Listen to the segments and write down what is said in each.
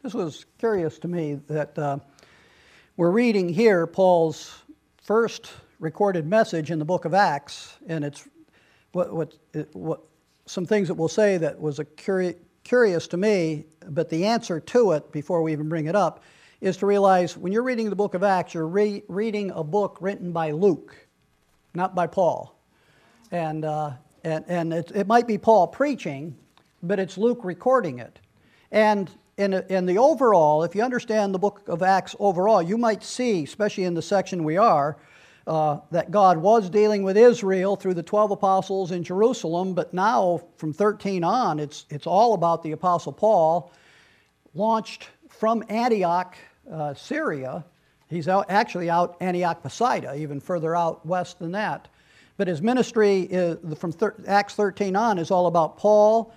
This was curious to me that we're reading here Paul's first recorded message in the book of Acts, and it's what some things that we'll say that was curious to me, but the answer to it, before we even bring it up, is to realize when you're reading the book of Acts, you're reading a book written by Luke, not by Paul. And it might be Paul preaching, but it's Luke recording it. And in the overall, if you understand the book of Acts overall, you might see, especially in the section we are, that God was dealing with Israel through the 12 apostles in Jerusalem, but now from 13 on, it's all about the apostle Paul, launched from Antioch, Syria. He's actually out Antioch Pisidia, even further out west than that. But his ministry from Acts 13 on is all about Paul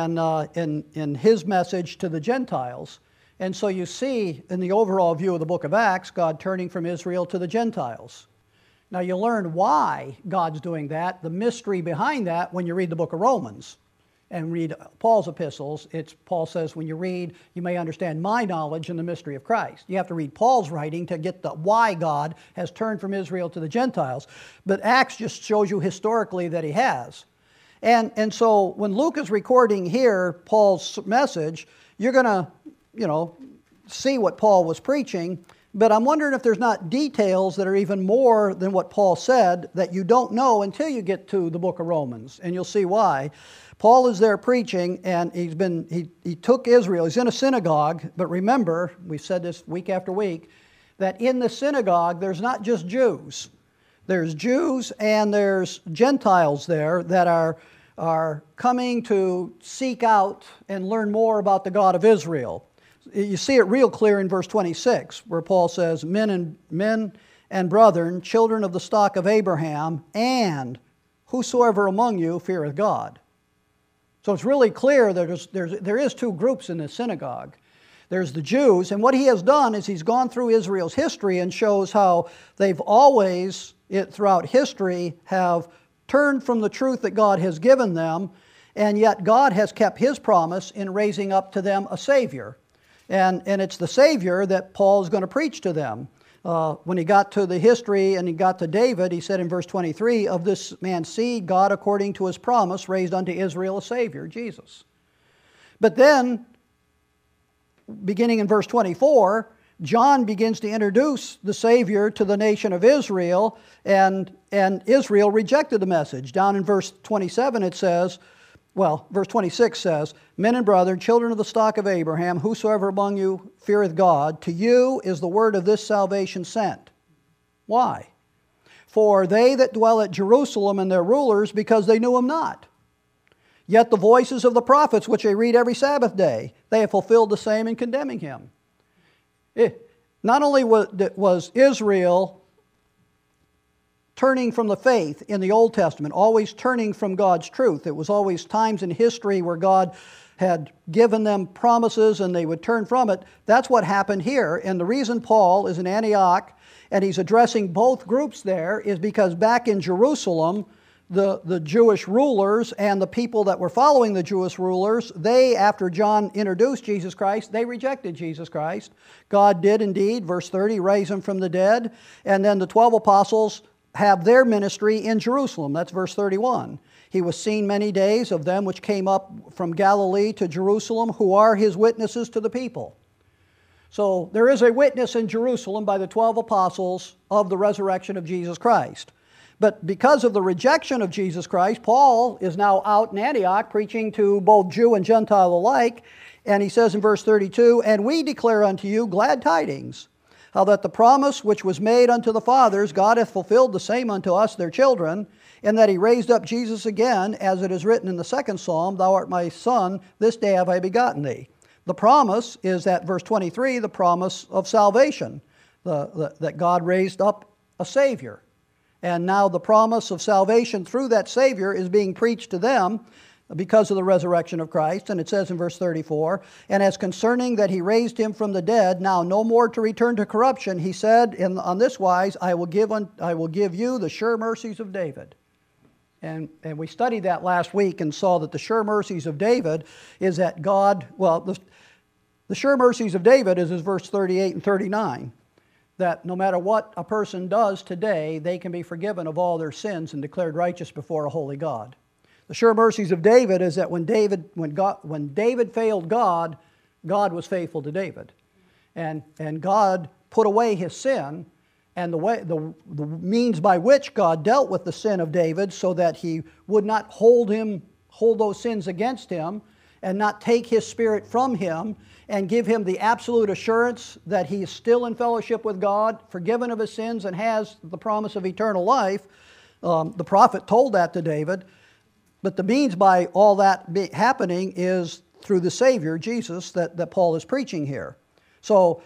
and his message to the Gentiles. And so you see in the overall view of the book of Acts, God turning from Israel to the Gentiles. Now you learn why God's doing that, the mystery behind that, when you read the book of Romans and read Paul's epistles. Paul says, when you read, you may understand my knowledge and the mystery of Christ. You have to read Paul's writing to get the why God has turned from Israel to the Gentiles. But Acts just shows you historically that he has. And so when Luke is recording here Paul's message, you're going to, see what Paul was preaching. But I'm wondering if there's not details that are even more than what Paul said that you don't know until you get to the book of Romans, and you'll see why. Paul is there preaching, and he took Israel. He's in a synagogue, but remember, we've said this week after week, that in the synagogue there's not just Jews. There's Jews and there's Gentiles there that are coming to seek out and learn more about the God of Israel. You see it real clear in verse 26, where Paul says, men and brethren, children of the stock of Abraham, and whosoever among you feareth God. So it's really clear that there is two groups in this synagogue. There's the Jews, and what he has done is he's gone through Israel's history and shows how they've always, throughout history, have turned from the truth that God has given them, and yet God has kept his promise in raising up to them a Savior. And it's the Savior that Paul is going to preach to them. When he got to the history and he got to David, he said in verse 23, of this man's seed, God, according to his promise, raised unto Israel a Savior, Jesus. But then, beginning in verse 24, John begins to introduce the Savior to the nation of Israel, and Israel rejected the message. Down in verse 27 it says, verse 26 says, men and brethren, children of the stock of Abraham, whosoever among you feareth God, to you is the word of this salvation sent. Why? For they that dwell at Jerusalem and their rulers, because they knew him not. Yet the voices of the prophets, which they read every Sabbath day, they have fulfilled the same in condemning him. Not only was Israel turning from the faith in the Old Testament, always turning from God's truth. It was always times in history where God had given them promises and they would turn from it. That's what happened here. And the reason Paul is in Antioch and he's addressing both groups there is because back in Jerusalem, the Jewish rulers and the people that were following the Jewish rulers, they, after John introduced Jesus Christ, they rejected Jesus Christ. God did indeed, verse 30, raise him from the dead. And then the 12 apostles have their ministry in Jerusalem. That's verse 31. He was seen many days of them which came up from Galilee to Jerusalem, who are his witnesses to the people. So there is a witness in Jerusalem by the 12 apostles of the resurrection of Jesus Christ. But because of the rejection of Jesus Christ, Paul is now out in Antioch preaching to both Jew and Gentile alike. And he says in verse 32, and we declare unto you glad tidings, how that the promise which was made unto the fathers, God hath fulfilled the same unto us, their children, and that he raised up Jesus again, as it is written in the second psalm, thou art my son, this day have I begotten thee. The promise is at verse 23, the promise of salvation, that God raised up a Savior. And now the promise of salvation through that Savior is being preached to them because of the resurrection of Christ. And it says in verse 34, and as concerning that he raised him from the dead, now no more to return to corruption, he said, on this wise, I will give you the sure mercies of David. And we studied that last week and saw that the sure mercies of David is that God, The sure mercies of David is verse 38 and 39, that no matter what a person does today, they can be forgiven of all their sins and declared righteous before a holy God. The sure mercies of David is that when David failed God, God was faithful to David. And God put away his sin, and the means by which God dealt with the sin of David so that he would not hold those sins against him and not take his spirit from him and give him the absolute assurance that he is still in fellowship with God, forgiven of his sins, and has the promise of eternal life. The prophet told that to David. But the means by all that happening is through the Savior, Jesus, that Paul is preaching here. So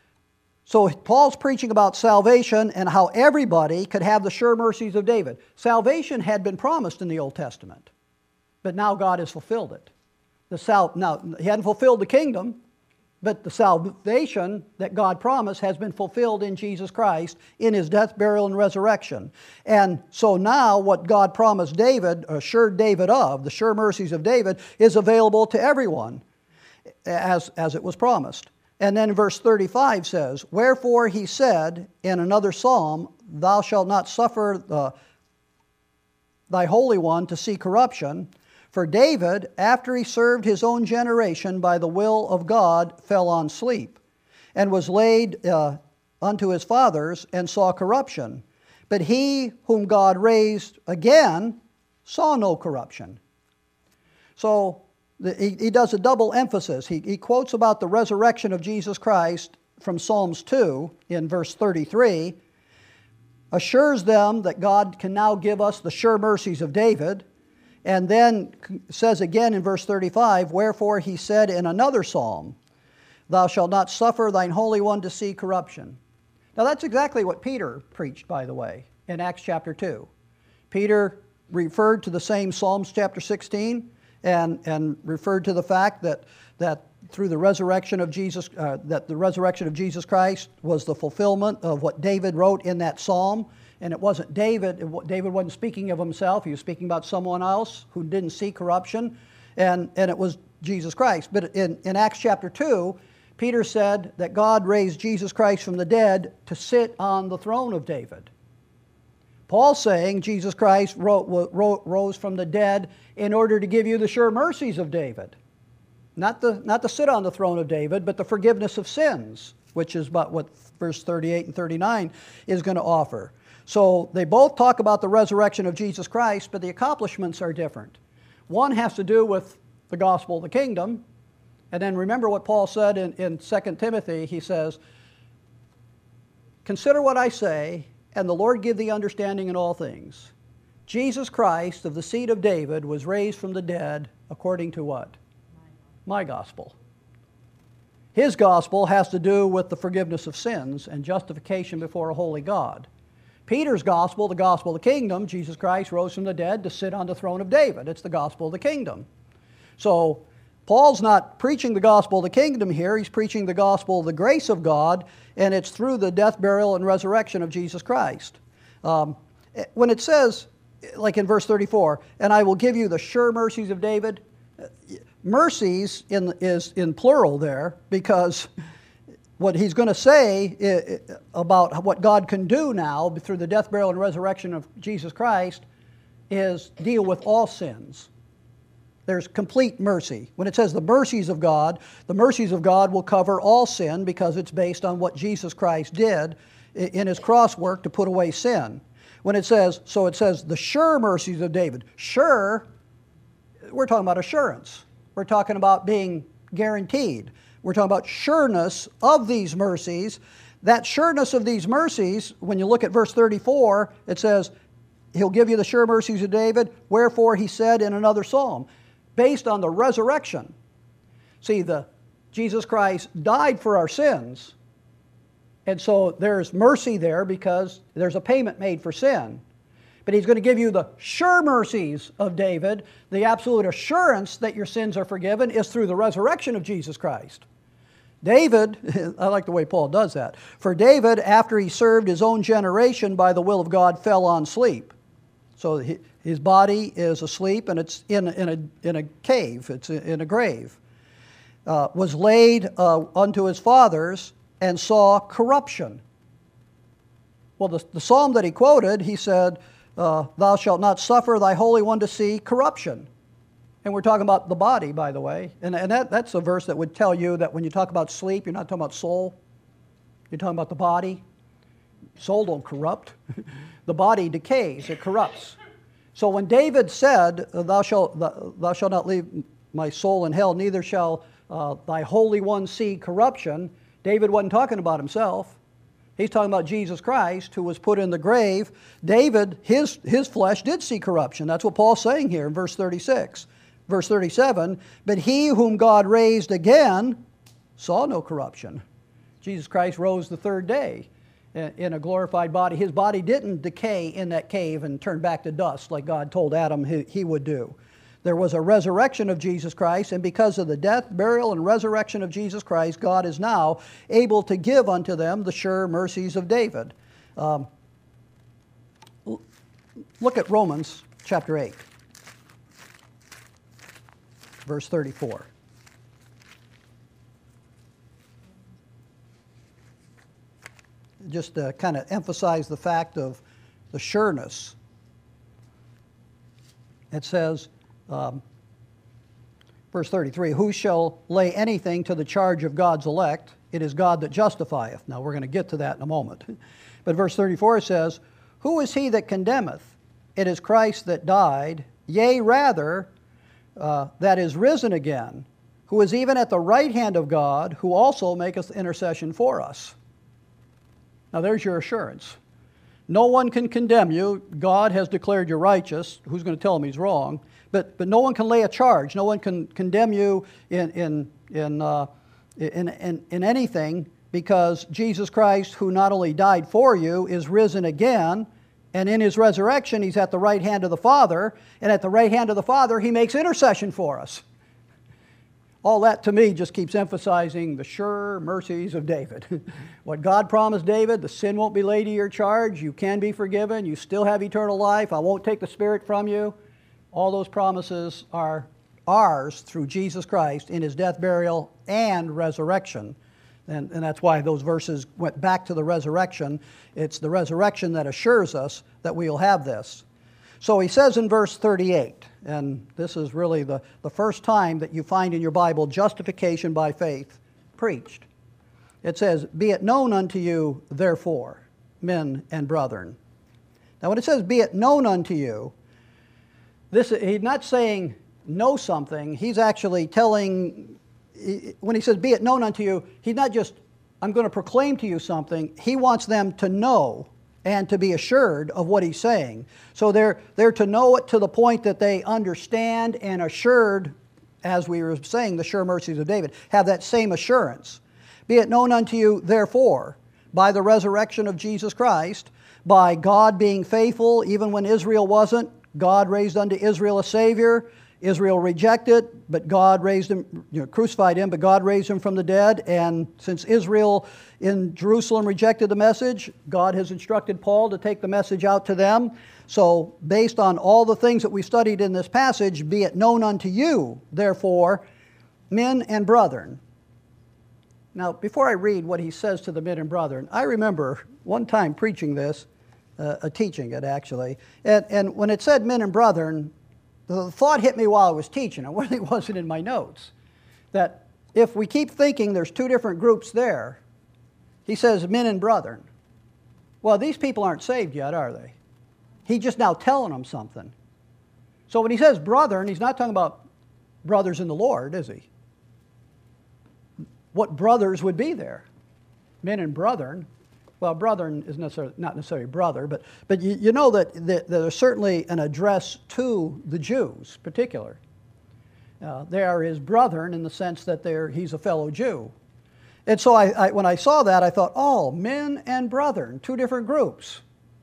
Paul's preaching about salvation and how everybody could have the sure mercies of David. Salvation had been promised in the Old Testament, but now God has fulfilled it. Now, he hadn't fulfilled the kingdom, but the salvation that God promised has been fulfilled in Jesus Christ in his death, burial, and resurrection. And so now what God promised David, assured David of, the sure mercies of David, is available to everyone as it was promised. And then verse 35 says, "Wherefore he said in another psalm, Thou shalt not suffer thy Holy One to see corruption. For David, after he served his own generation by the will of God, fell on sleep, and was laid unto his fathers, and saw corruption. But he whom God raised again saw no corruption." So he does a double emphasis. He quotes about the resurrection of Jesus Christ from Psalms 2 in verse 33, assures them that God can now give us the sure mercies of David, and then says again in verse 35, "Wherefore he said in another psalm, Thou shalt not suffer thine Holy One to see corruption." Now that's exactly what Peter preached, by the way, in Acts chapter 2. Peter referred to the same Psalms chapter 16 and referred to the fact that through the resurrection of Jesus, that the resurrection of Jesus Christ was the fulfillment of what David wrote in that psalm. And it wasn't David. David wasn't speaking of himself. He was speaking about someone else who didn't see corruption. And it was Jesus Christ. But in Acts chapter 2, Peter said that God raised Jesus Christ from the dead to sit on the throne of David. Paul's saying Jesus Christ rose from the dead in order to give you the sure mercies of David. Not to sit on the throne of David, but the forgiveness of sins, which is about what verse 38 and 39 is going to offer. So they both talk about the resurrection of Jesus Christ, but the accomplishments are different. One has to do with the gospel of the kingdom. And then remember what Paul said in 2 Timothy. He says, "Consider what I say, and the Lord give thee understanding in all things. Jesus Christ of the seed of David was raised from the dead according to" what? My gospel. His gospel has to do with the forgiveness of sins and justification before a holy God. Peter's gospel, the gospel of the kingdom, Jesus Christ rose from the dead to sit on the throne of David. It's the gospel of the kingdom. So Paul's not preaching the gospel of the kingdom here. He's preaching the gospel of the grace of God, and it's through the death, burial, and resurrection of Jesus Christ. When it says, like in verse 34, "And I will give you the sure mercies of David," mercies is in plural there, because what he's going to say about what God can do now through the death, burial, and resurrection of Jesus Christ is deal with all sins. There's complete mercy. When it says the mercies of God will cover all sin because it's based on what Jesus Christ did in his cross work to put away sin. When it says the sure mercies of David. Sure, we're talking about assurance. We're talking about being guaranteed. We're talking about sureness of these mercies. That sureness of these mercies, when you look at verse 34, it says, "He'll give you the sure mercies of David, wherefore he said in another psalm," based on the resurrection. See, Jesus Christ died for our sins, and so there's mercy there because there's a payment made for sin. But he's going to give you the sure mercies of David. The absolute assurance that your sins are forgiven is through the resurrection of Jesus Christ. David, I like the way Paul does that. "For David, after he served his own generation by the will of God, fell on sleep." So his body is asleep, and it's in a cave. It's in a grave. was laid unto his fathers and saw corruption. Well, the psalm that he quoted, he said, thou shalt not suffer thy Holy One to see corruption. And we're talking about the body, by the way. And that's a verse that would tell you that when you talk about sleep, you're not talking about soul. You're talking about the body. Soul don't corrupt. The body decays, it corrupts. So when David said, thou shalt not leave my soul in hell, neither shall thy Holy One see corruption, David wasn't talking about himself. He's talking about Jesus Christ, who was put in the grave. David, his flesh did see corruption. That's what Paul's saying here in verse 36. Verse 37, but he whom God raised again saw no corruption. Jesus Christ rose the third day in a glorified body. His body didn't decay in that cave and turn back to dust like God told Adam he would do. There was a resurrection of Jesus Christ, and because of the death, burial, and resurrection of Jesus Christ, God is now able to give unto them the sure mercies of David. Look at Romans chapter 8, verse 34. Just to kind of emphasize the fact of the sureness. It says, verse 33, who shall lay anything to the charge of God's elect? It is God that justifieth. Now we're going to get to that in a moment. But verse 34 says, who is he that condemneth? It is Christ that died, yea, rather, that is risen again, who is even at the right hand of God, who also maketh intercession for us. Now there's your assurance. No one can condemn you. God has declared you righteous. Who's going to tell him he's wrong? But no one can lay a charge. No one can condemn you in anything, because Jesus Christ, who not only died for you, is risen again, and in his resurrection he's at the right hand of the Father, and at the right hand of the Father he makes intercession for us. All that to me just keeps emphasizing the sure mercies of David. What God promised David, the sin won't be laid to your charge, you can be forgiven, you still have eternal life, I won't take the Spirit from you. All those promises are ours through Jesus Christ in his death, burial, and resurrection. And that's why those verses went back to the resurrection. It's the resurrection that assures us that we will have this. So he says in verse 38, and this is really the first time that you find in your Bible justification by faith preached. It says, be it known unto you, therefore, men and brethren. Now when it says, be it known unto you, he's not saying know something. He's actually telling, when he says, be it known unto you, he's not just, I'm going to proclaim to you something. He wants them to know and to be assured of what he's saying. So they're to know it to the point that they understand and assured, as we were saying, the sure mercies of David, have that same assurance. Be it known unto you, therefore, by the resurrection of Jesus Christ, by God being faithful, even when Israel wasn't, God raised unto Israel a Savior. Israel rejected, but God raised him, crucified him, but God raised him from the dead. And since Israel in Jerusalem rejected the message, God has instructed Paul to take the message out to them. So based on all the things that we studied in this passage, be it known unto you, therefore, men and brethren. Now, before I read what he says to the men and brethren, I remember one time preaching this, teaching it actually, and when it said men and brethren, the thought hit me while I was teaching. It really wasn't in my notes. That if we keep thinking there's two different groups there, he says men and brethren. Well, these people aren't saved yet, are they? He's just now telling them something. So when he says brethren, he's not talking about brothers in the Lord, is he? What brothers would be there? Men and brethren. Well, brethren is not necessarily brother, but you know that there's certainly an address to the Jews, particular. They are his brethren in the sense that he's a fellow Jew. And so when I saw that, I thought, oh, men and brethren, two different groups.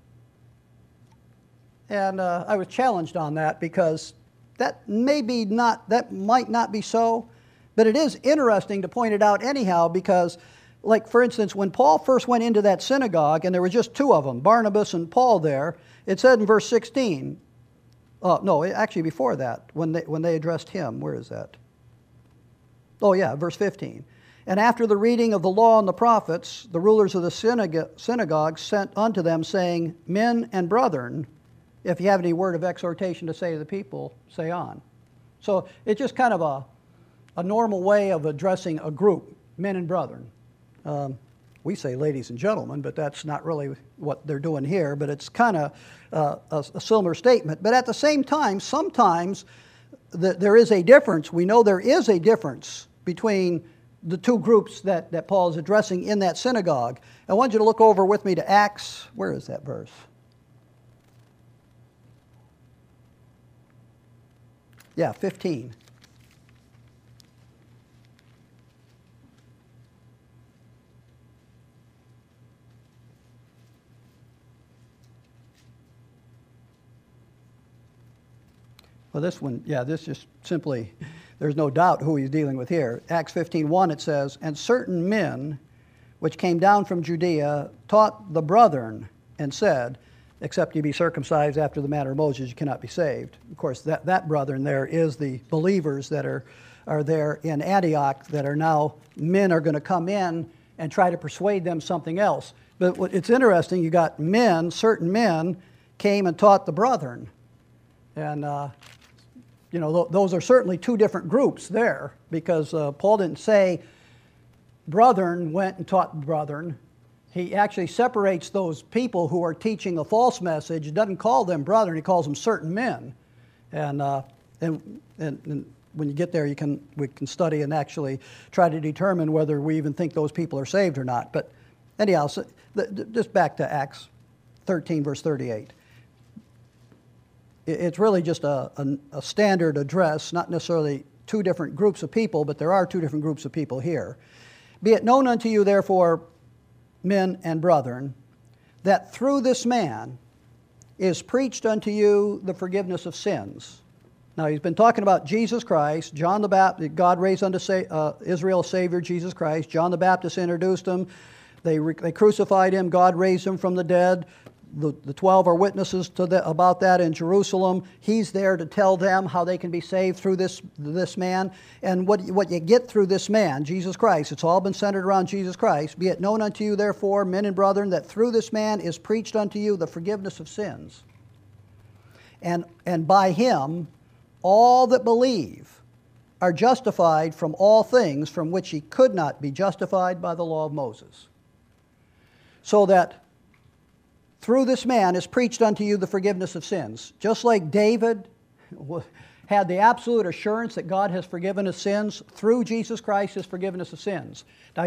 And I was challenged on that because that might not be so, but it is interesting to point it out anyhow because, like, for instance, when Paul first went into that synagogue, and there were just two of them, Barnabas and Paul there, it said in verse 16, no, actually before that, when they addressed him, where is that? Oh yeah, verse 15. And after the reading of the law and the prophets, the rulers of the synagogue sent unto them, saying, Men and brethren, if you have any word of exhortation to say to the people, say on. So it's just kind of a normal way of addressing a group, men and brethren. We say ladies and gentlemen, but that's not really what they're doing here, but it's kind of a similar statement. But at the same time, sometimes there is a difference. We know there is a difference between the two groups that Paul is addressing in that synagogue. I want you to look over with me to Acts. Where is that verse? Yeah, 15. Well, this one, yeah, this just simply, there's no doubt who he's dealing with here. Acts 15:1, it says, And certain men which came down from Judea taught the brethren and said, Except ye be circumcised after the manner of Moses, you cannot be saved. Of course, that brethren there is the believers that are there in Antioch that are now, men are going to come in and try to persuade them something else. But it's interesting, you got men, certain men came and taught the brethren. And, those are certainly two different groups there, because Paul didn't say brethren went and taught brethren. He actually separates those people who are teaching a false message. He doesn't call them brethren, he calls them certain men. And when you get there, we can study and actually try to determine whether we even think those people are saved or not. But anyhow, just back to Acts 13, verse 38. It's really just a standard address, not necessarily two different groups of people, but there are two different groups of people here. Be it known unto you, therefore, men and brethren, that through this man is preached unto you the forgiveness of sins. Now, he's been talking about Jesus Christ, John the Baptist, God raised unto Israel a Savior, Jesus Christ. John the Baptist introduced him. They crucified him. God raised him from the dead. The 12 are witnesses about that in Jerusalem. He's there to tell them how they can be saved through this man. And what you get through this man, Jesus Christ, it's all been centered around Jesus Christ. Be it known unto you, therefore, men and brethren, that through this man is preached unto you the forgiveness of sins. And by him, all that believe are justified from all things from which he could not be justified by the law of Moses. So that through this man is preached unto you the forgiveness of sins. Just like David had the absolute assurance that God has forgiven his sins, through Jesus Christ is forgiveness of sins. Now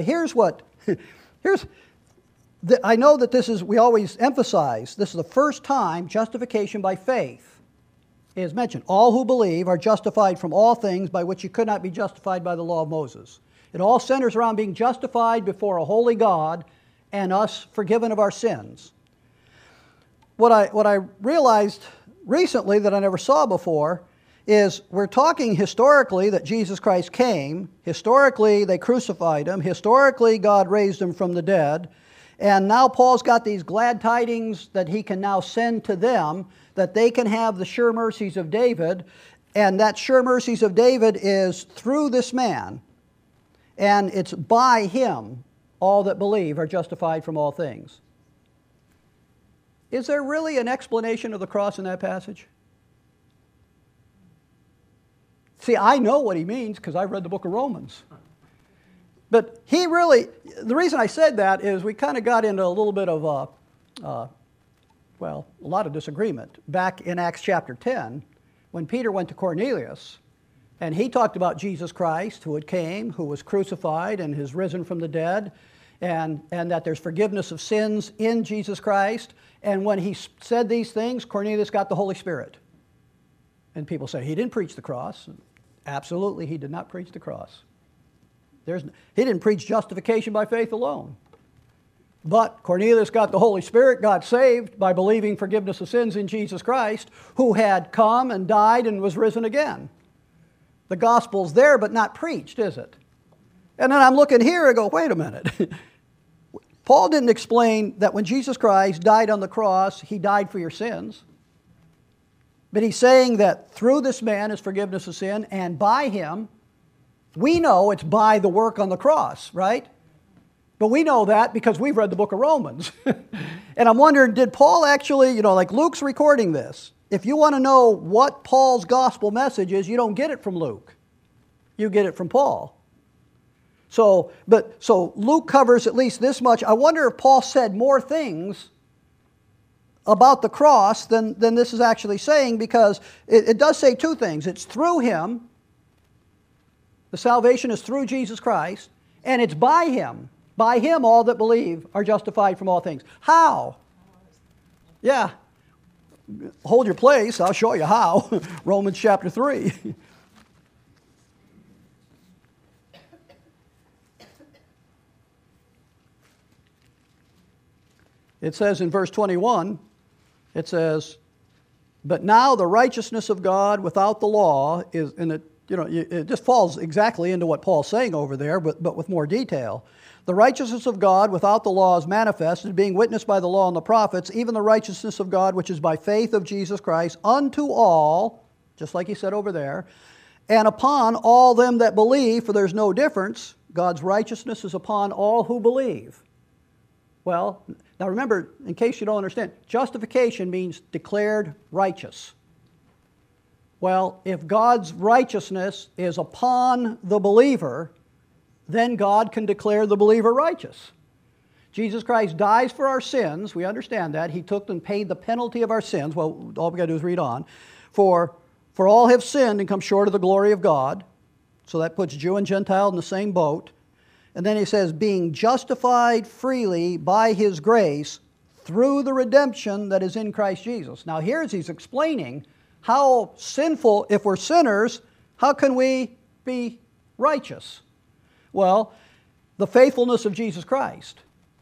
I know that we always emphasize, this is the first time justification by faith is mentioned. All who believe are justified from all things by which you could not be justified by the law of Moses. It all centers around being justified before a holy God and us forgiven of our sins. What I realized recently that I never saw before is we're talking historically that Jesus Christ came. Historically, they crucified him. Historically, God raised him from the dead. And now Paul's got these glad tidings that he can now send to them, that they can have the sure mercies of David. And that sure mercies of David is through this man. And it's by him all that believe are justified from all things. Is there really an explanation of the cross in that passage? See, I know what he means because I read the book of Romans. But the reason I said that is we kind of got into a little bit of a lot of disagreement back in Acts chapter 10 when Peter went to Cornelius and he talked about Jesus Christ who was crucified and is risen from the dead, and that there's forgiveness of sins in Jesus Christ. And when he said these things, Cornelius got the Holy Spirit. And people say, he didn't preach the cross. Absolutely, he did not preach the cross. He didn't preach justification by faith alone. But Cornelius got the Holy Spirit, got saved by believing forgiveness of sins in Jesus Christ, who had come and died and was risen again. The gospel's there, but not preached, is it? And then I'm looking here and go, wait a minute. Paul didn't explain that when Jesus Christ died on the cross, he died for your sins. But he's saying that through this man is forgiveness of sin, and by him We know it's by the work on the cross, right? But we know that because we've read the book of Romans. And I'm wondering, did Paul actually, like Luke's recording this. If you want to know what Paul's gospel message is, you don't get it from Luke. You get it from Paul. So Luke covers at least this much. I wonder if Paul said more things about the cross than this is actually saying, because it does say two things. It's through him. The salvation is through Jesus Christ, and it's by him. By him all that believe are justified from all things. How? Yeah. Hold your place. I'll show you how. Romans chapter 3. It says in verse 21, it says, but now the righteousness of God without the law is, and it just falls exactly into what Paul's saying over there, but with more detail. The righteousness of God without the law is manifested, being witnessed by the law and the prophets, even the righteousness of God which is by faith of Jesus Christ, unto all, just like he said over there, and upon all them that believe, for there's no difference. God's righteousness is upon all who believe. Well, now remember, in case you don't understand, justification means declared righteous. Well, if God's righteousness is upon the believer, then God can declare the believer righteous. Jesus Christ dies for our sins. We understand that. He took and paid the penalty of our sins. Well, all we got to do is read on. For all have sinned and come short of the glory of God. So that puts Jew and Gentile in the same boat. And then he says, being justified freely by his grace through the redemption that is in Christ Jesus. Now he's explaining how sinful, if we're sinners, how can we be righteous? Well, the faithfulness of Jesus Christ.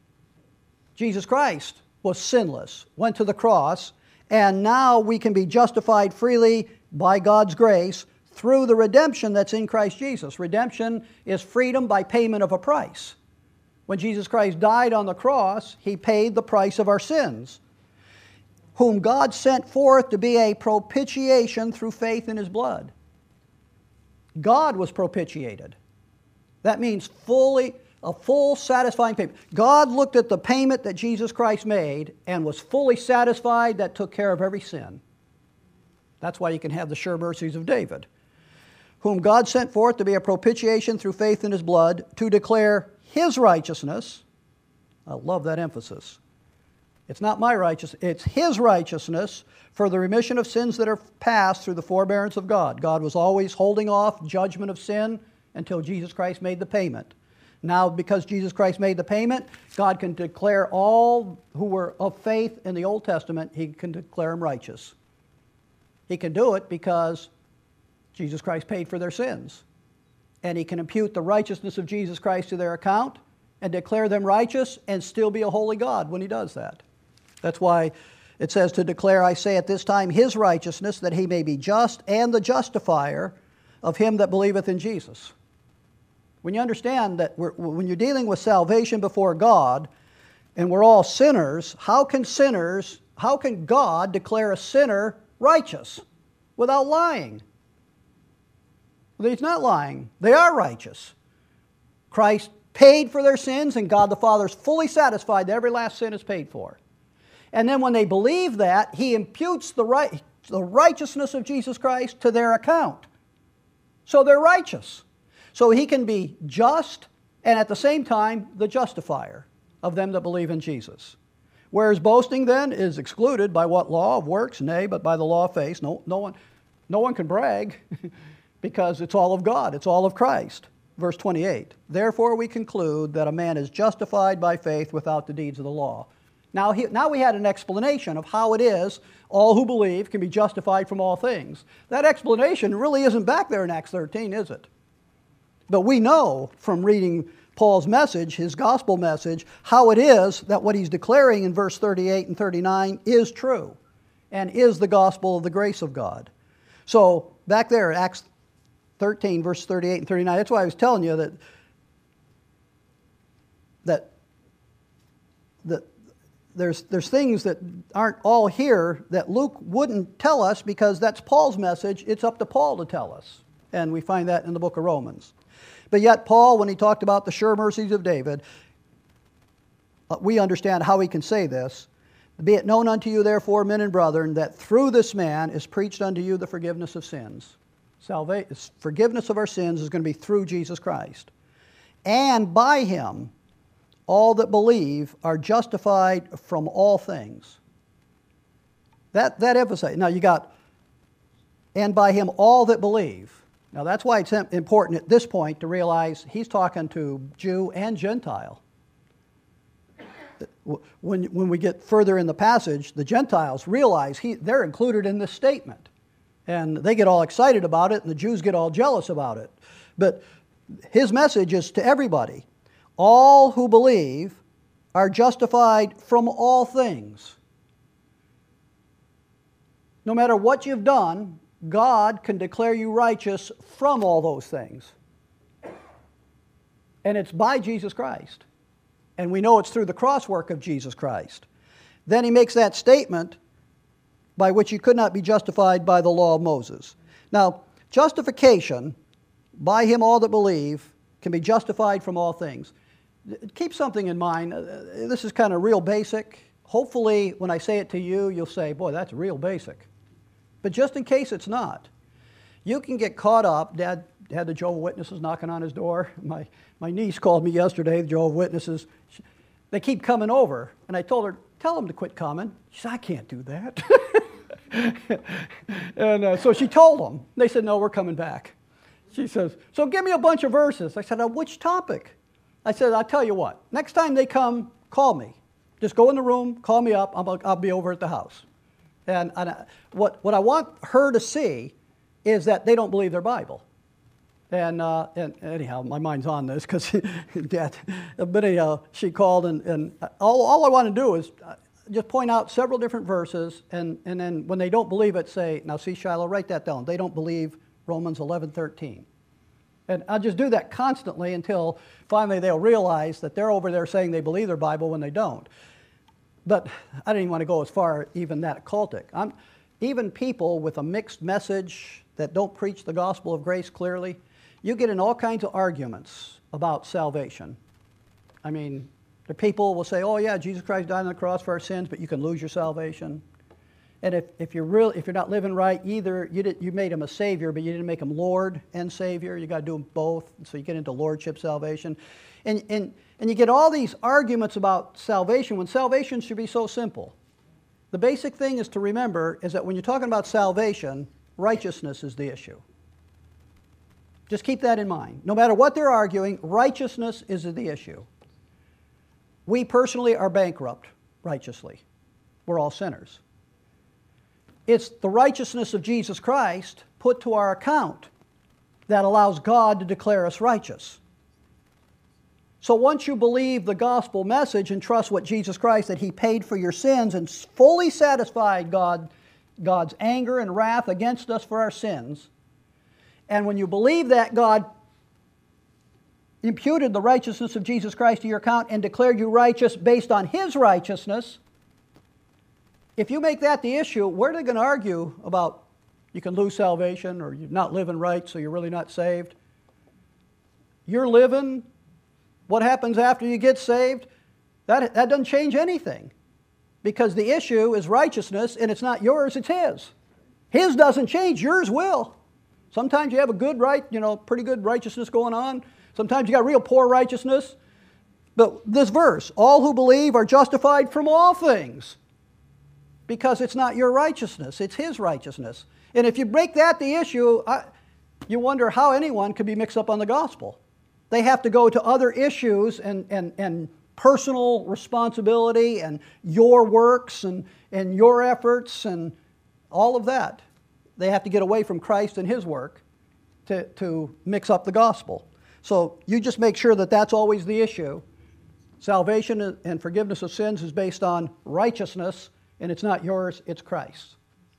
Jesus Christ was sinless, went to the cross, and now we can be justified freely by God's grace through the redemption that's in Christ Jesus. Redemption is freedom by payment of a price. When Jesus Christ died on the cross, he paid the price of our sins, whom God sent forth to be a propitiation through faith in his blood. God was propitiated. That means a full satisfying payment. God looked at the payment that Jesus Christ made and was fully satisfied. That took care of every sin. That's why you can have the sure mercies of David. Whom God sent forth to be a propitiation through faith in his blood, to declare his righteousness. I love that emphasis. It's not my righteousness, it's his righteousness for the remission of sins that are past through the forbearance of God. God was always holding off judgment of sin until Jesus Christ made the payment. Now, because Jesus Christ made the payment, God can declare all who were of faith in the Old Testament, he can declare them righteous. He can do it because Jesus Christ paid for their sins. And he can impute the righteousness of Jesus Christ to their account and declare them righteous and still be a holy God when he does that. That's why it says to declare, I say at this time, his righteousness, that he may be just and the justifier of him that believeth in Jesus. When you understand that when you're dealing with salvation before God, and we're all sinners, how can God declare a sinner righteous without lying? Well, he's not lying. They are righteous. Christ paid for their sins, and God the Father is fully satisfied that every last sin is paid for. And then when they believe that, he imputes the righteousness of Jesus Christ to their account. So they're righteous. So he can be just and at the same time the justifier of them that believe in Jesus. Whereas boasting then is excluded by what law of works? Nay, but by the law of faith. No one can brag because it's all of God. It's all of Christ. Verse 28, therefore we conclude that a man is justified by faith without the deeds of the law. Now we had an explanation of how it is all who believe can be justified from all things. That explanation really isn't back there in Acts 13, is it? But we know from reading Paul's message, his gospel message, how it is that what he's declaring in verse 38 and 39 is true and is the gospel of the grace of God. So back there, Acts 13, verse 38 and 39, that's why I was telling you that there's things that aren't all here that Luke wouldn't tell us because that's Paul's message. It's up to Paul to tell us. And we find that in the book of Romans. But yet Paul, when he talked about the sure mercies of David, we understand how he can say this. Be it known unto you, therefore, men and brethren, that through this man is preached unto you the forgiveness of sins. Forgiveness of our sins is going to be through Jesus Christ. And by him, all that believe are justified from all things. That emphasizes. Now you got, and by him all that believe. Now that's why it's important at this point to realize he's talking to Jew and Gentile. When we get further in the passage, the Gentiles realize they're included in this statement. And they get all excited about it, and the Jews get all jealous about it. But his message is to everybody. All who believe are justified from all things. No matter what you've done, God can declare you righteous from all those things. And it's by Jesus Christ. And we know it's through the cross work of Jesus Christ. Then he makes that statement by which you could not be justified by the law of Moses. Now, justification, by him all that believe, can be justified from all things. Keep something in mind. This is kind of real basic. Hopefully, when I say it to you, you'll say, boy, that's real basic. But just in case it's not, you can get caught up. Dad had the Jehovah's Witnesses knocking on his door. My niece called me yesterday, the Jehovah's Witnesses. They keep coming over. And I told her, tell them to quit coming. She said, I can't do that. And so she told them. They said, no, we're coming back. She says, so give me a bunch of verses. I said, which topic? I said, I'll tell you what. Next time they come, call me. Just go in the room, call me up. I'll be over at the house. And what I want her to see is that they don't believe their Bible. And anyhow, my mind's on this because Dad. But anyhow, she called, and all I want to do is just point out several different verses, and then when they don't believe it, say, now see, Shiloh, write that down. They don't believe Romans 11:13. And I'll just do that constantly until finally they'll realize that they're over there saying they believe their Bible when they don't. But I didn't even want to go as far, even that occultic. Even people with a mixed message that don't preach the gospel of grace clearly, you get in all kinds of arguments about salvation. I mean, the people will say, oh yeah, Jesus Christ died on the cross for our sins, but you can lose your salvation. And if you're not living right, either you made him a Savior, but you didn't make him Lord and Savior. You got to do them both, so you get into Lordship salvation. And you get all these arguments about salvation when salvation should be so simple. The basic thing is to remember is that when you're talking about salvation, righteousness is the issue. Just keep that in mind. No matter what they're arguing, righteousness is the issue. We personally are bankrupt righteously. We're all sinners. It's the righteousness of Jesus Christ put to our account that allows God to declare us righteous. So once you believe the gospel message and trust what Jesus Christ, that he paid for your sins and fully satisfied God's anger and wrath against us for our sins, and when you believe that God imputed the righteousness of Jesus Christ to your account and declared you righteous based on his righteousness, if you make that the issue, where are they going to argue about you can lose salvation or you're not living right, so you're really not saved? You're living. What happens after you get saved? That doesn't change anything, because the issue is righteousness, and it's not yours, it's his. His doesn't change, yours will. Sometimes you have a good pretty good righteousness going on. Sometimes you got real poor righteousness. But this verse, all who believe are justified from all things, because it's not your righteousness, it's his righteousness. And if you make that the issue, you wonder how anyone could be mixed up on the gospel. They have to go to other issues and personal responsibility and your works and your efforts and all of that. They have to get away from Christ and his work to mix up the gospel. So you just make sure that that's always the issue. Salvation and forgiveness of sins is based on righteousness, and it's not yours, it's Christ's.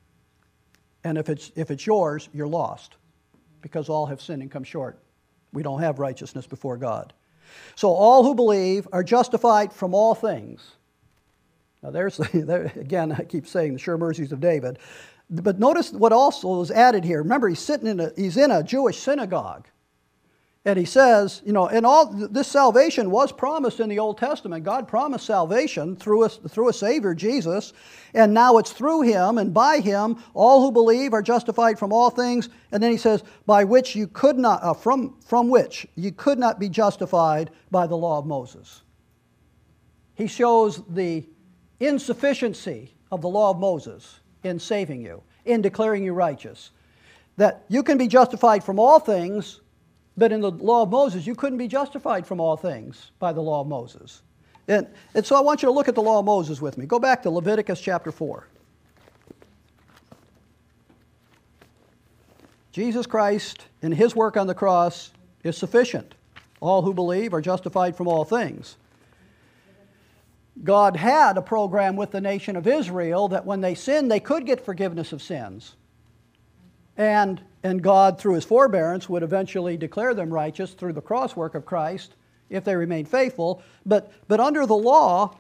And if it's yours, you're lost, because all have sinned and come short. We don't have righteousness before God. So all who believe are justified from all things. Now again, I keep saying the sure mercies of David. But notice what also is added here. Remember, he's in a Jewish synagogue. And he says, and all this salvation was promised in the Old Testament. God promised salvation through a Savior, Jesus, and now it's through him and by him all who believe are justified from all things. And then he says, by which you could not, from which you could not be justified by the law of Moses. He shows the insufficiency of the law of Moses in saving you, in declaring you righteous. That you can be justified from all things, but in the law of Moses, you couldn't be justified from all things by the law of Moses. And so I want you to look at the law of Moses with me. Go back to Leviticus chapter 4. Jesus Christ and his work on the cross is sufficient. All who believe are justified from all things. God had a program with the nation of Israel that when they sinned, they could get forgiveness of sins. And God, through his forbearance, would eventually declare them righteous through the cross work of Christ if they remained faithful. But under the law,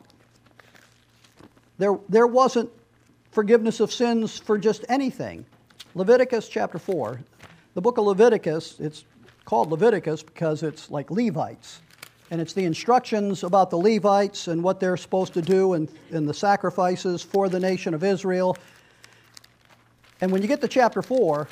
there wasn't forgiveness of sins for just anything. Leviticus chapter 4. The book of Leviticus, it's called Leviticus because it's like Levites. And it's the instructions about the Levites and what they're supposed to do in the sacrifices for the nation of Israel. And when you get to chapter 4,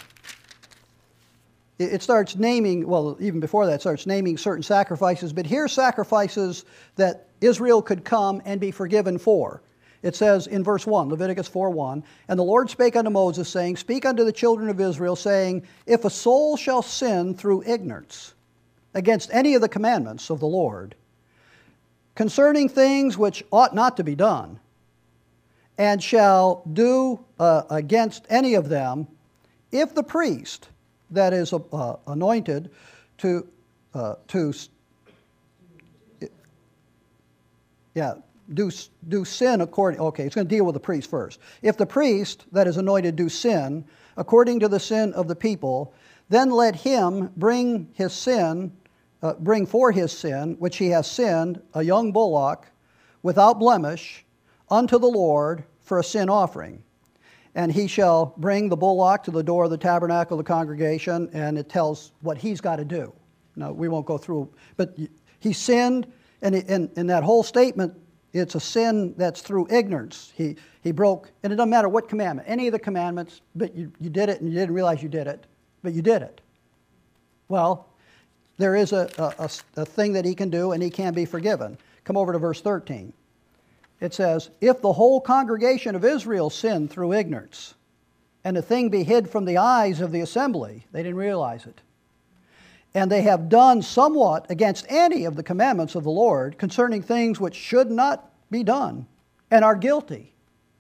it starts naming, well, even before that, it starts naming certain sacrifices. But here's sacrifices that Israel could come and be forgiven for. It says in verse 1, Leviticus 4:1, and the Lord spake unto Moses, saying, speak unto the children of Israel, saying, if a soul shall sin through ignorance against any of the commandments of the Lord, concerning things which ought not to be done, and shall do against any of them, if the priest that is anointed to do sin according, okay, it's going to deal with the priest first. If the priest that is anointed do sin according to the sin of the people, then let him bring for his sin, which he has sinned, a young bullock without blemish unto the Lord for a sin offering. And he shall bring the bullock to the door of the tabernacle of the congregation, and it tells what he's got to do. Now, we won't go through, but he sinned, and in that whole statement, it's a sin that's through ignorance. He broke, and it doesn't matter what commandment, any of the commandments, but you did it and you didn't realize you did it, but you did it. Well, there is a thing that he can do, and he can be forgiven. Come over to verse 13. It says, if the whole congregation of Israel sinned through ignorance, and the thing be hid from the eyes of the assembly, they didn't realize it, and they have done somewhat against any of the commandments of the Lord concerning things which should not be done, and are guilty.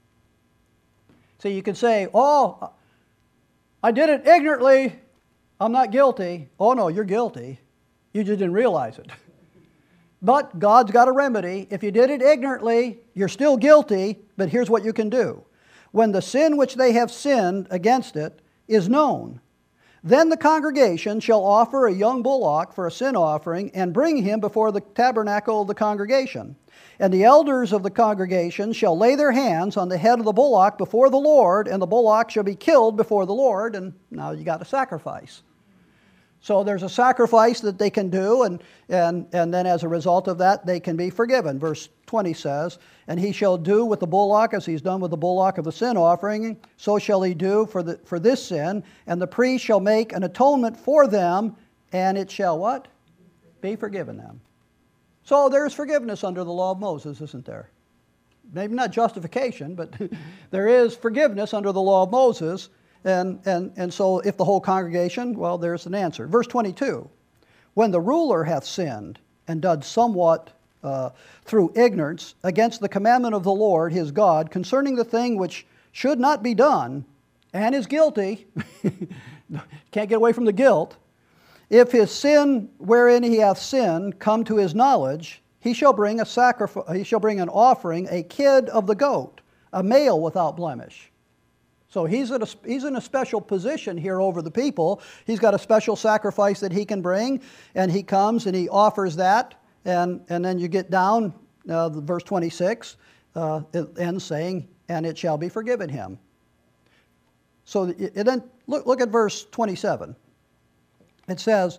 So you can say, oh, I did it ignorantly, I'm not guilty. Oh no, you're guilty. You just didn't realize it. But God's got a remedy. If you did it ignorantly, you're still guilty, but here's what you can do. When the sin which they have sinned against it is known, then the congregation shall offer a young bullock for a sin offering and bring him before the tabernacle of the congregation. And the elders of the congregation shall lay their hands on the head of the bullock before the Lord, and the bullock shall be killed before the Lord, and now you got a sacrifice. So there's a sacrifice that they can do, and then as a result of that, they can be forgiven. Verse 20 says, and he shall do with the bullock as he's done with the bullock of the sin offering, so shall he do for this sin, and the priest shall make an atonement for them, and it shall what? Be forgiven them. So there's forgiveness under the law of Moses, isn't there? Maybe not justification, but there is forgiveness under the law of Moses. And so if the whole congregation, well, there's an answer. Verse 22, when the ruler hath sinned and done somewhat through ignorance against the commandment of the Lord his God concerning the thing which should not be done, and is guilty, can't get away from the guilt, if his sin wherein he hath sinned come to his knowledge, he shall bring a sacrifice, he shall bring an offering, a kid of the goat, a male without blemish. So he's in a special position here over the people. He's got a special sacrifice that he can bring, and he comes and he offers that, and then you get down, verse 26, it ends saying, and it shall be forgiven him. So then look at verse 27. It says,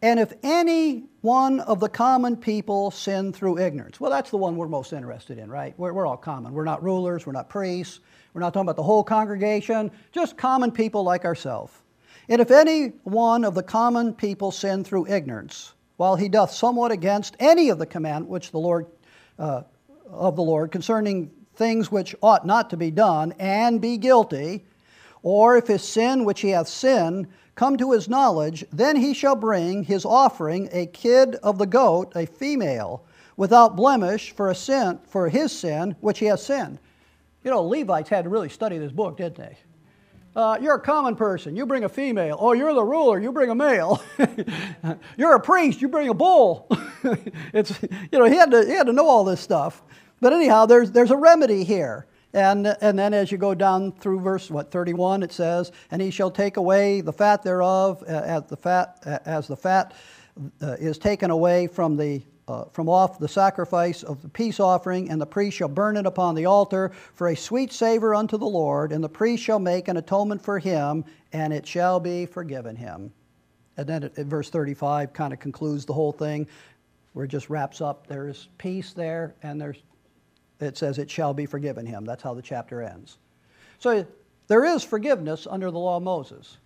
And if any one of the common people sin through ignorance. Well, that's the one we're most interested in, right? We're all common. We're not rulers. We're not priests. We're not talking about the whole congregation. Just common people like ourselves. And if any one of the common people sin through ignorance, while he doth somewhat against any of the command which the Lord of the Lord concerning things which ought not to be done, and be guilty, or if his sin which he hath sinned come to his knowledge, then he shall bring his offering, a kid of the goat, a female, without blemish, for his sin which he hath sinned. You know, Levites had to really study this book, didn't they? You're a common person, you bring a female. Oh, you're the ruler, you bring a male. You're a priest, you bring a bull. He had to know all this stuff. But anyhow, there's a remedy here. And then as you go down through verse 31, it says, and he shall take away the fat thereof, as the fat is taken away from off the sacrifice of the peace offering, and the priest shall burn it upon the altar for a sweet savor unto the Lord, and the priest shall make an atonement for him, and it shall be forgiven him. And then verse 35 kind of concludes the whole thing, where it just wraps up. There's peace there, and it says it shall be forgiven him. That's how the chapter ends. So there is forgiveness under the law of Moses,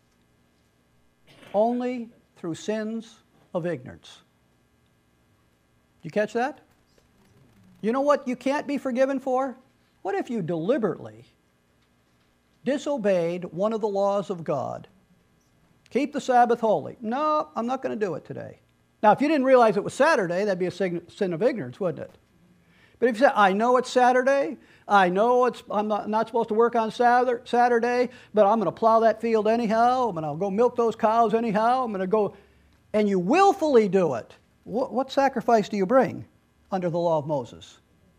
only through sins of ignorance. Did you catch that? You know what you can't be forgiven for? What if you deliberately disobeyed one of the laws of God? Keep the Sabbath holy. No, I'm not going to do it today. Now, if you didn't realize it was Saturday, that'd be a sin of ignorance, wouldn't it? But if you say, I know it's Saturday, I know I'm not supposed to work on Saturday, but I'm going to plow that field anyhow, I'm going to go milk those cows anyhow, I'm going to go, and you willfully do it, what sacrifice do you bring under the law of Moses?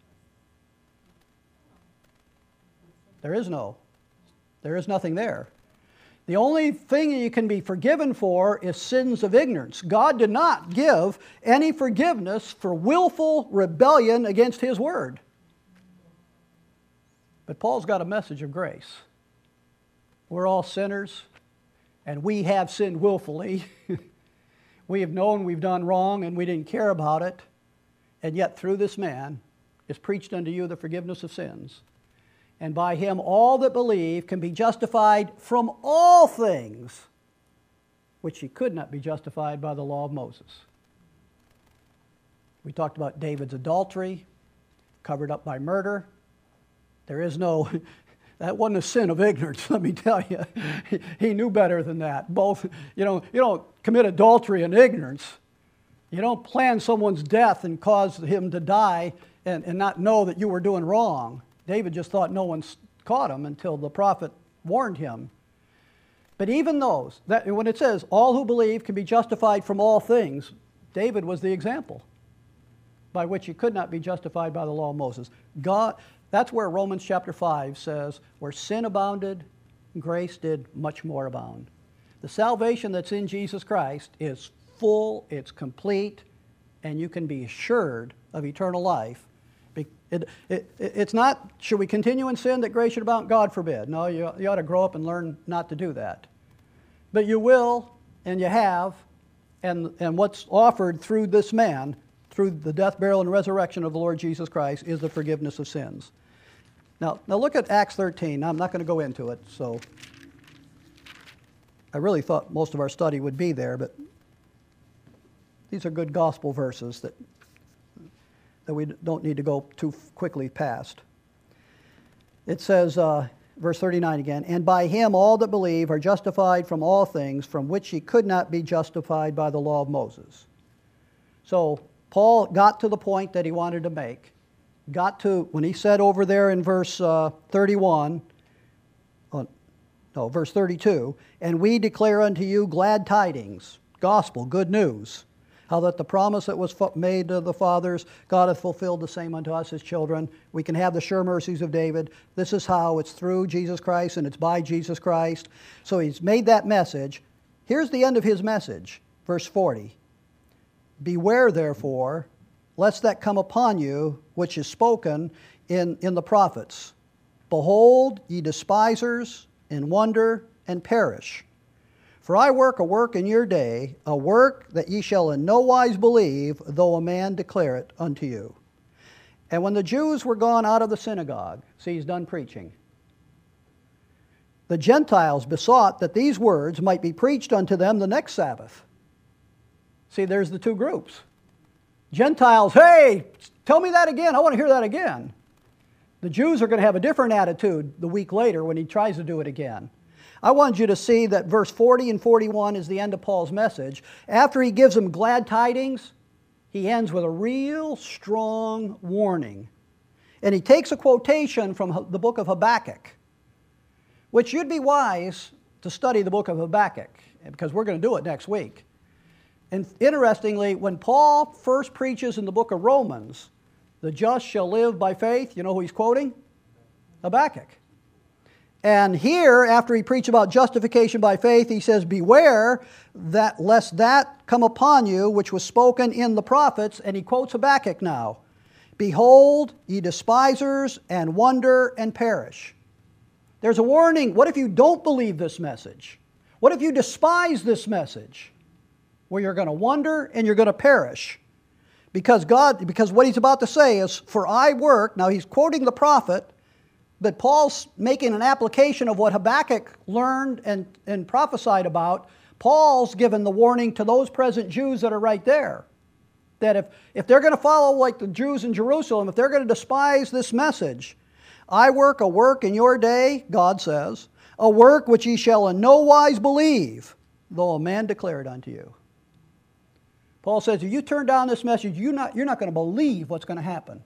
There is nothing there. The only thing you can be forgiven for is sins of ignorance. God did not give any forgiveness for willful rebellion against His Word. But Paul's got a message of grace. We're all sinners, and we have sinned willfully. We have known we've done wrong, and we didn't care about it. And yet through this man is preached unto you the forgiveness of sins. And by him all that believe can be justified from all things which he could not be justified by the law of Moses. We talked about David's adultery, covered up by murder. There is no, that wasn't a sin of ignorance, let me tell you. He knew better than that. Both, you don't commit adultery in ignorance. You don't plan someone's death and cause him to die and not know that you were doing wrong. David just thought no one caught him until the prophet warned him. But even those, when it says all who believe can be justified from all things, David was the example by which he could not be justified by the law of Moses. God, that's where Romans chapter 5 says, where sin abounded, grace did much more abound. The salvation that's in Jesus Christ is full, it's complete, and you can be assured of eternal life. It's not, should we continue in sin that grace should abound? God forbid. No, you ought to grow up and learn not to do that. But you will, and you have, and what's offered through this man, through the death, burial, and resurrection of the Lord Jesus Christ, is the forgiveness of sins. Now look at Acts 13. Now, I'm not going to go into it, so I really thought most of our study would be there, but these are good gospel verses that we don't need to go too quickly past. It says, verse 39 again, and by him all that believe are justified from all things from which he could not be justified by the law of Moses. So Paul got to the point that he wanted to make. When he said over there in verse 32, and we declare unto you glad tidings, gospel, good news, how that the promise that was made to the fathers, God hath fulfilled the same unto us as children. We can have the sure mercies of David. This is how. It's through Jesus Christ and it's by Jesus Christ. So he's made that message. Here's the end of his message, verse 40. Beware therefore, lest that come upon you, which is spoken in the prophets. Behold, ye despisers, and wonder, and perish. For I work a work in your day, a work that ye shall in no wise believe, though a man declare it unto you. And when the Jews were gone out of the synagogue, see, he's done preaching, the Gentiles besought that these words might be preached unto them the next Sabbath. See, there's the two groups. Gentiles, hey, tell me that again. I want to hear that again. The Jews are going to have a different attitude the week later when he tries to do it again. I want you to see that verse 40 and 41 is the end of Paul's message. After he gives them glad tidings, he ends with a real strong warning. And he takes a quotation from the book of Habakkuk, which you'd be wise to study the book of Habakkuk, because we're going to do it next week. And interestingly, when Paul first preaches in the book of Romans, the just shall live by faith, you know who he's quoting? Habakkuk. And here, after he preached about justification by faith, he says, beware that lest that come upon you, which was spoken in the prophets, and he quotes Habakkuk now. Behold, ye despisers, and wonder and perish. There's a warning. What if you don't believe this message? What if you despise this message? Well, you're going to wonder and you're going to perish. Because what he's about to say is, for I work, now he's quoting the prophet, but Paul's making an application of what Habakkuk learned and prophesied about. Paul's given the warning to those present Jews that are right there. That if they're going to follow like the Jews in Jerusalem, if they're going to despise this message, I work a work in your day, God says, a work which ye shall in no wise believe, though a man declare it unto you. Paul says, if you turn down this message, you're not going to believe what's going to happen.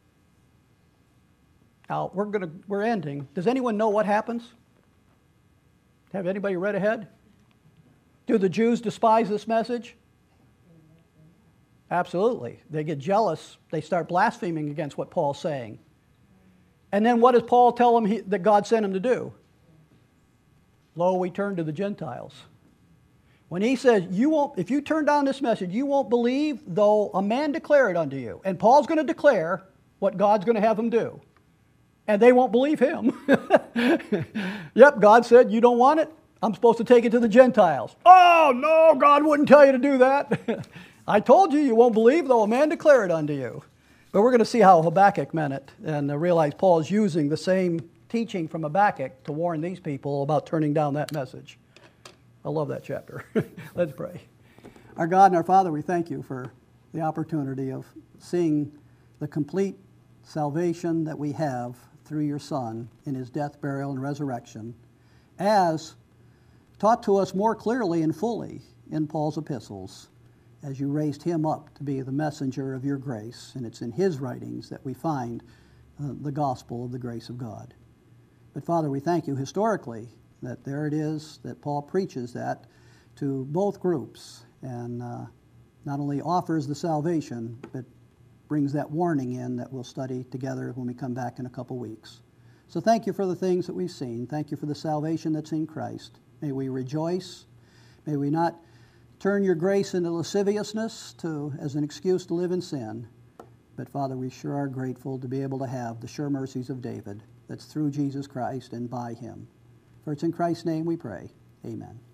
Now, we're ending. Does anyone know what happens? Have anybody read ahead? Do the Jews despise this message? Absolutely. They get jealous. They start blaspheming against what Paul's saying. And then what does Paul tell them that God sent him to do? Lo, we turn to the Gentiles. When he says, if you turn down this message, you won't believe, though a man declare it unto you. And Paul's going to declare what God's going to have him do. And they won't believe him. Yep, God said, you don't want it? I'm supposed to take it to the Gentiles. Oh, no, God wouldn't tell you to do that. I told you, you won't believe, though a man declare it unto you. But we're going to see how Habakkuk meant it and realize Paul is using the same teaching from Habakkuk to warn these people about turning down that message. I love that chapter. Let's pray. Our God and our Father, we thank you for the opportunity of seeing the complete salvation that we have through your Son in his death, burial, and resurrection, as taught to us more clearly and fully in Paul's epistles, as you raised him up to be the messenger of your grace. And it's in his writings that we find the gospel of the grace of God. But Father, we thank you historically that there it is that Paul preaches that to both groups and not only offers the salvation, but brings that warning in that we'll study together when we come back in a couple weeks. So thank you for the things that we've seen. Thank you for the salvation that's in Christ. May we rejoice. May we not turn your grace into lasciviousness as an excuse to live in sin. But Father, we sure are grateful to be able to have the sure mercies of David that's through Jesus Christ and by him. For it's in Christ's name we pray. Amen.